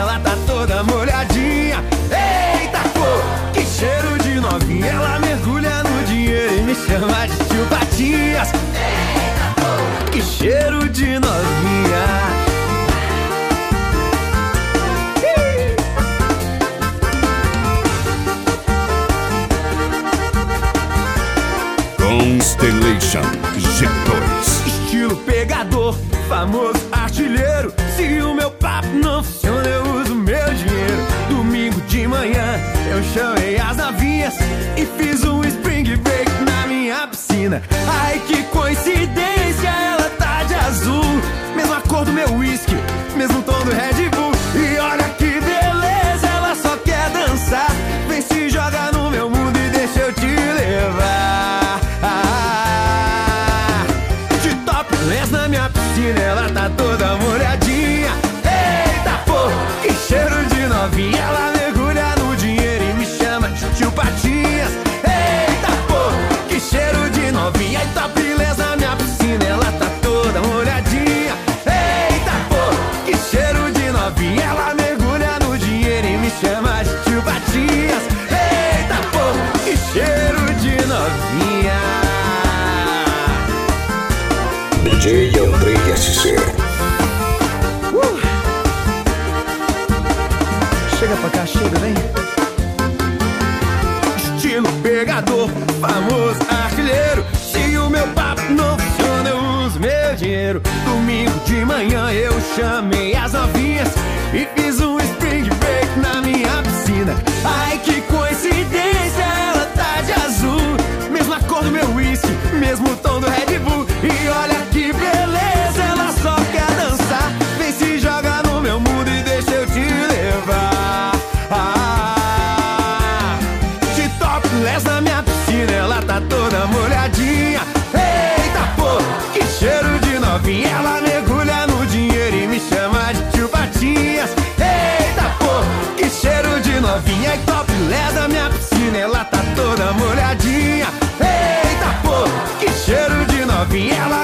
ela tá toda molhadinha. Eita, pô, que cheiro de novinha. Ela mergulha no dinheiro e me chama de tio Patinhas. Eita, pô, que cheiro de novinha. Constellation G2. Estilo pegador, famoso artilheiro. Se o meu papo não funciona, eu uso meu dinheiro. Domingo de manhã eu chamei as novinhas e fiz um spring break na minha piscina. Ai, que coincidência, ela tá de azul, mesma cor do meu whisky, mesmo tom do Red Bull. E olha que beleza, ela só quer dançar. Vem se joga no meu mundo e deixa eu te levar. De topless na minha piscina, ela tá toda molhadinha. Eita, pô, que cheiro de novinha. Ela mergulha no dinheiro e me chama de tio Patinhas. Eita, pô, que cheiro de novinha. E topless na minha piscina, ela tá toda molhadinha. Eita, pô, que cheiro de novinha. Ela mergulha no dinheiro e me chama de tio Patinhas. Eita, pô, que cheiro de novinha. DJ Andrei SC. Chega pra cá, chega, vem. Estilo pegador, famoso artilheiro. Se o meu papo não funciona, eu uso meu dinheiro. Domingo de manhã eu chamei as novinhas e fiz um spring break na minha piscina. Ai, que coincidência, ela tá de azul, mesma cor do meu whisky, mesmo tom do Red Bull. E olha que beleza, ela só quer dançar. Vem se joga no meu mundo e deixa eu te levar. De topless na minha piscina, ela tá toda molhadinha. Eita, pô, que cheiro de novinha. Ela mergulha no dinheiro e me chama de tio Patinhas. Eita, pô, que cheiro de novinha. E topless na minha piscina, ela tá toda molhadinha. Eita, pô, que cheiro de novinha. Ela